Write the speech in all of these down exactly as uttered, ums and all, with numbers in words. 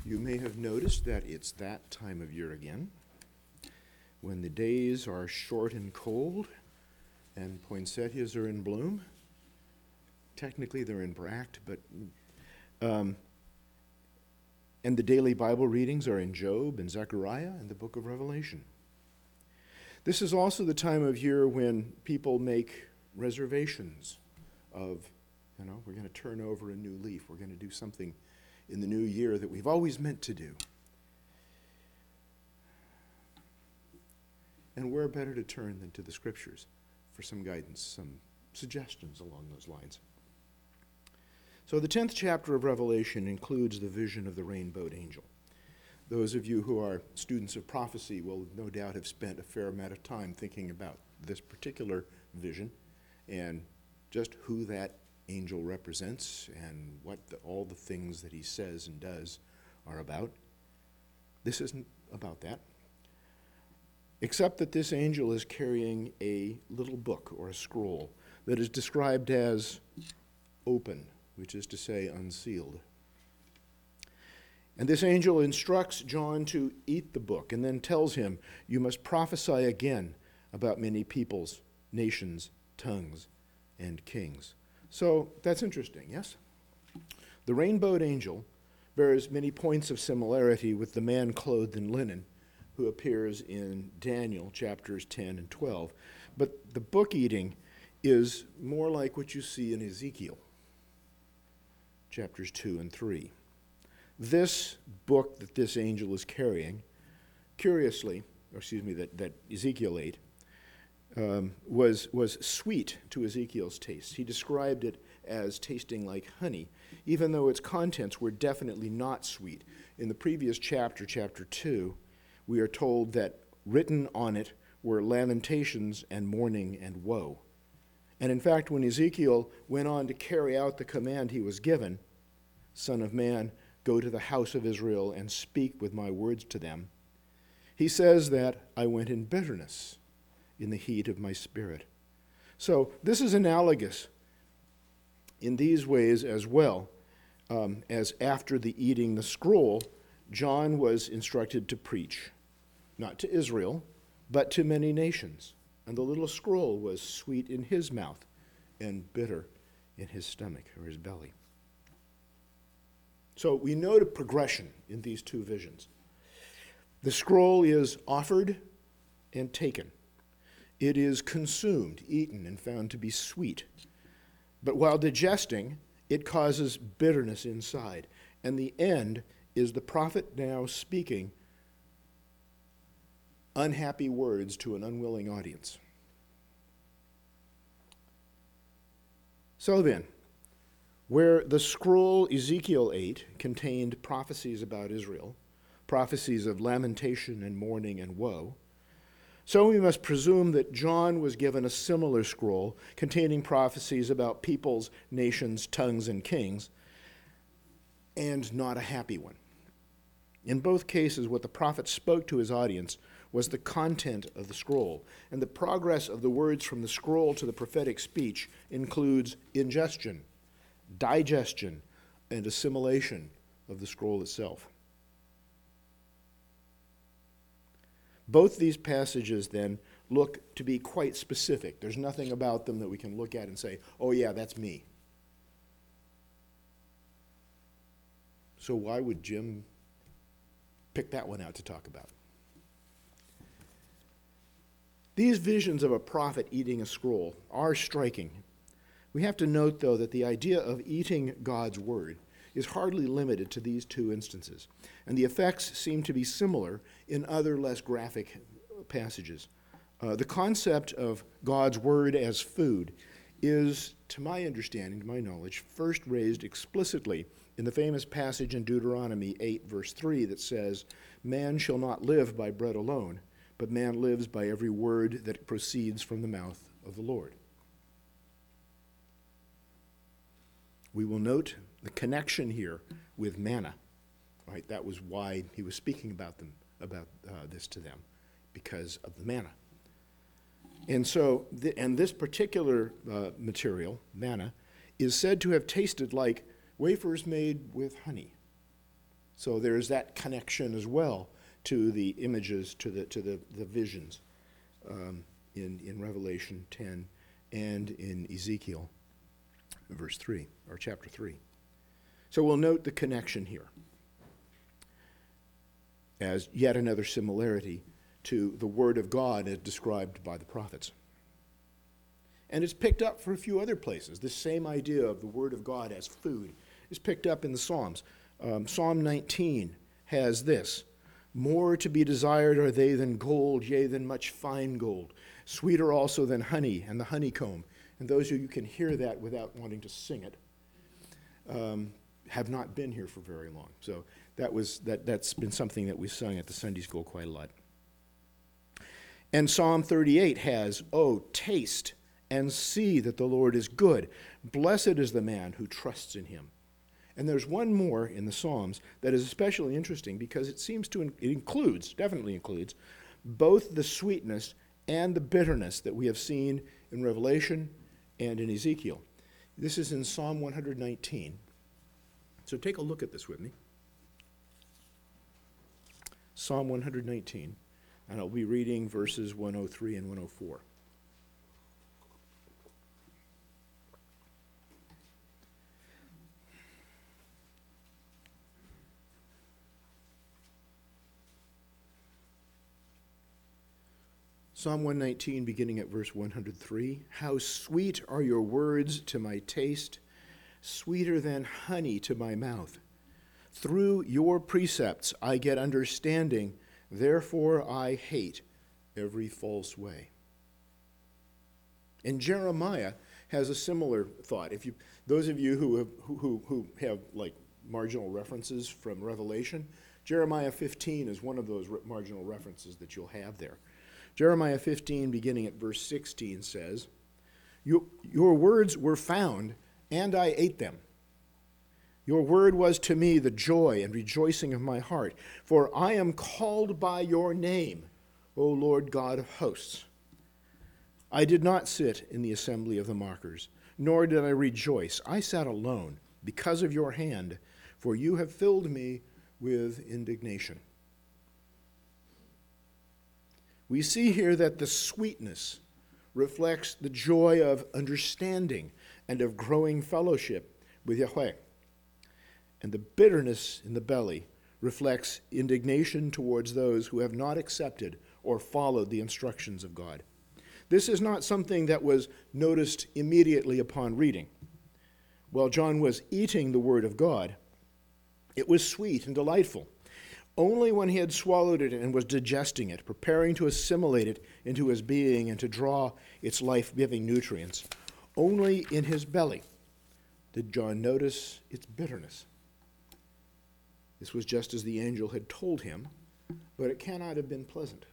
You may have noticed that it's that time of year again, when the days are short and cold, and poinsettias are in bloom. Technically, they're in bract, but um, and the daily Bible readings are in Job and Zechariah and the book of Revelation. This is also the time of year when people make reservations of, you know, we're going to turn over a new leaf. We're going to do something in the new year that we've always meant to do. And where better to turn than to the Scriptures for some guidance, some suggestions along those lines. So the tenth chapter of Revelation includes the vision of the rainbowed angel. Those of you who are students of prophecy will no doubt have spent a fair amount of time thinking about this particular vision and just who that angel represents and what the, all the things that he says and does are about. This isn't about that, except that this angel is carrying a little book or a scroll that is described as open, which is to say unsealed. And this angel instructs John to eat the book and then tells him, you must prophesy again about many peoples, nations, tongues, and kings. So that's interesting, yes? The rainbowed angel bears many points of similarity with the man clothed in linen who appears in Daniel chapters ten and twelve. But the book eating is more like what you see in Ezekiel chapters two and three. This book that this angel is carrying, curiously, or excuse me, that, that Ezekiel ate, um, was, was sweet to Ezekiel's taste. He described it as tasting like honey, even though its contents were definitely not sweet. In the previous chapter, chapter two, we are told that written on it were lamentations and mourning and woe. And in fact, when Ezekiel went on to carry out the command he was given, Son of man, go to the house of Israel and speak with my words to them, he says that I went in bitterness in the heat of my spirit. So this is analogous in these ways as well, um, as after the eating the scroll, John was instructed to preach, not to Israel, but to many nations. And the little scroll was sweet in his mouth and bitter in his stomach or his belly. So we note a progression in these two visions. The scroll is offered and taken. It is consumed, eaten, and found to be sweet. But while digesting, it causes bitterness inside. And the end is the prophet now speaking unhappy words to an unwilling audience. So then, where the scroll Ezekiel ate contained prophecies about Israel, prophecies of lamentation and mourning and woe, so we must presume that John was given a similar scroll containing prophecies about peoples, nations, tongues, and kings, and not a happy one. In both cases, what the prophet spoke to his audience was the content of the scroll, and the progress of the words from the scroll to the prophetic speech includes ingestion, digestion, and assimilation of the scroll itself. Both these passages then look to be quite specific. There's nothing about them that we can look at and say, oh yeah, that's me. So why would Jim pick that one out to talk about? These visions of a prophet eating a scroll are striking. We have to note, though, that the idea of eating God's word is hardly limited to these two instances, and the effects seem to be similar in other less graphic passages. Uh, the concept of God's word as food is, to my understanding, to my knowledge, first raised explicitly in the famous passage in Deuteronomy eight, verse three, that says, man shall not live by bread alone, but man lives by every word that proceeds from the mouth of the Lord. We will note the connection here with manna, right? That was why he was speaking about them, about uh, this to them, because of the manna. And so, the, and this particular uh, material, manna, is said to have tasted like wafers made with honey. So there's that connection as well to the images, to the to the, the visions um, in, in Revelation ten and in Ezekiel, verse three, or chapter three. So we'll note the connection here as yet another similarity to the Word of God as described by the prophets. And it's picked up for a few other places. This same idea of the Word of God as food is picked up in the Psalms. Um, Psalm nineteen has this: more to be desired are they than gold, yea, than much fine gold, sweeter also than honey and the honeycomb. And those of you who can hear that without wanting to sing it um, have not been here for very long. So that was that that's been something that we sung at the Sunday school quite a lot. And Psalm thirty-eight has, oh, taste and see that the Lord is good. Blessed is the man who trusts in him. And there's one more in the Psalms that is especially interesting because it seems to, it includes, definitely includes, both the sweetness and the bitterness that we have seen in Revelation and in Ezekiel. This is in Psalm one nineteen. So take a look at this with me. Psalm one nineteen, and I'll be reading verses one oh three and one oh four. Psalm one nineteen, beginning at verse one hundred three. How sweet are your words to my taste, sweeter than honey to my mouth. Through your precepts I get understanding, therefore I hate every false way. And Jeremiah has a similar thought. If you, those of you who have, who, who have like marginal references from Revelation, Jeremiah fifteen is one of those re- marginal references that you'll have there. Jeremiah fifteen, beginning at verse sixteen, says, "You- Your words were found, and I ate them. Your word was to me the joy and rejoicing of my heart, for I am called by your name, O Lord God of hosts. I did not sit in the assembly of the mockers, nor did I rejoice. I sat alone because of your hand, for you have filled me with indignation." We see here that the sweetness reflects the joy of understanding and of growing fellowship with Yahweh. And the bitterness in the belly reflects indignation towards those who have not accepted or followed the instructions of God. This is not something that was noticed immediately upon reading. While John was eating the Word of God, it was sweet and delightful. Only when he had swallowed it and was digesting it, preparing to assimilate it into his being and to draw its life-giving nutrients, only in his belly did John notice its bitterness. This was just as the angel had told him, but it cannot have been pleasant.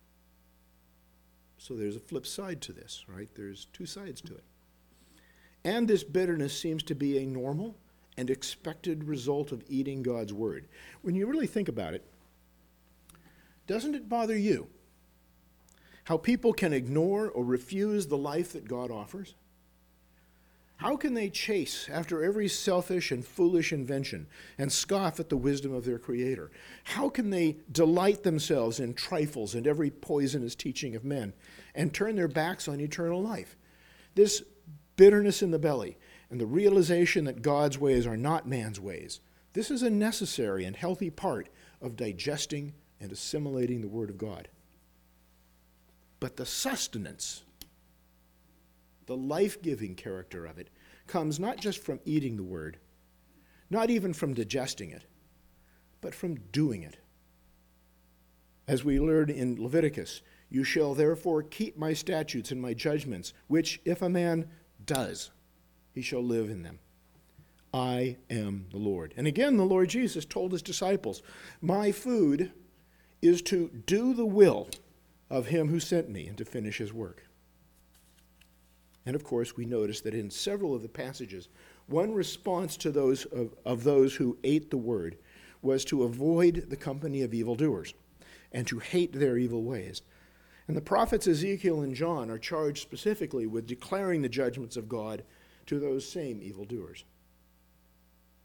So there's a flip side to this, right? There's two sides to it. And this bitterness seems to be a normal and expected result of eating God's word. When you really think about it, doesn't it bother you how people can ignore or refuse the life that God offers? How can they chase after every selfish and foolish invention and scoff at the wisdom of their Creator? How can they delight themselves in trifles and every poisonous teaching of men and turn their backs on eternal life? This bitterness in the belly and the realization that God's ways are not man's ways, this is a necessary and healthy part of digesting and assimilating the Word of God. But the sustenance, the life-giving character of it, comes not just from eating the Word, not even from digesting it, but from doing it. As we learn in Leviticus, "You shall therefore keep my statutes and my judgments, which if a man does, he shall live in them. I am the Lord." And again, the Lord Jesus told his disciples, "My food is to do the will of him who sent me and to finish his work." And of course, we notice that in several of the passages, one response to those of, of those who ate the word was to avoid the company of evildoers and to hate their evil ways. And the prophets Ezekiel and John are charged specifically with declaring the judgments of God to those same evildoers.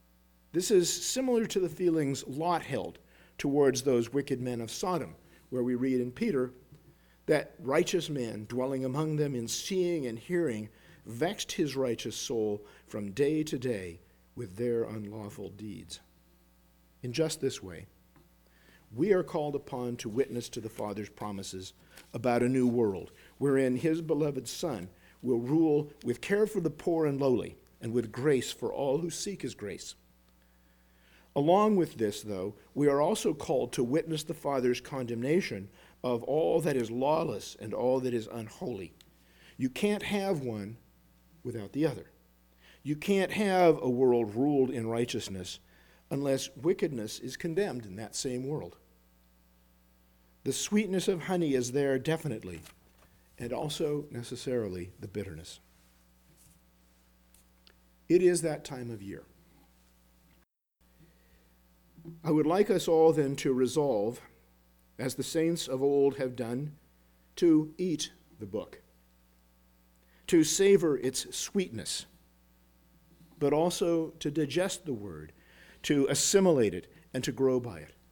This is similar to the feelings Lot held towards those wicked men of Sodom, where we read in Peter that righteous men dwelling among them in seeing and hearing vexed his righteous soul from day to day with their unlawful deeds. In just this way, we are called upon to witness to the Father's promises about a new world, wherein his beloved Son will rule with care for the poor and lowly, and with grace for all who seek his grace. Along with this, though, we are also called to witness the Father's condemnation of all that is lawless and all that is unholy. You can't have one without the other. You can't have a world ruled in righteousness unless wickedness is condemned in that same world. The sweetness of honey is there definitely, and also necessarily the bitterness. It is that time of year. I would like us all then to resolve, as the saints of old have done, to eat the book, to savor its sweetness, but also to digest the word, to assimilate it, and to grow by it.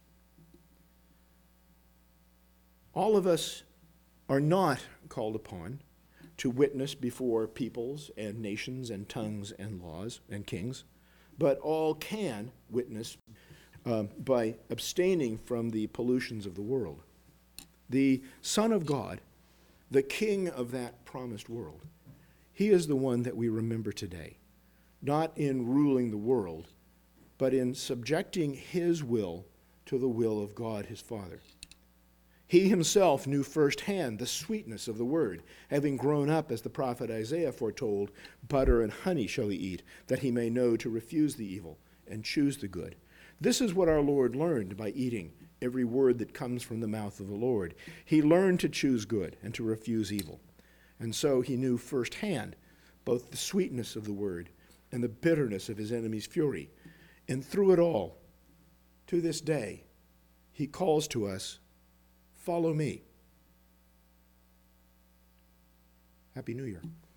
All of us are not called upon to witness before peoples and nations and tongues and laws and kings, but all can witness uh, by abstaining from the pollutions of the world. The Son of God, the King of that promised world, he is the one that we remember today, not in ruling the world, but in subjecting his will to the will of God his Father. He himself knew firsthand the sweetness of the word, having grown up, as the prophet Isaiah foretold, butter and honey shall he eat, that he may know to refuse the evil and choose the good. This is what our Lord learned by eating every word that comes from the mouth of the Lord. He learned to choose good and to refuse evil. And so he knew firsthand both the sweetness of the word and the bitterness of his enemy's fury. And through it all, to this day, he calls to us, "Follow me." Happy New Year.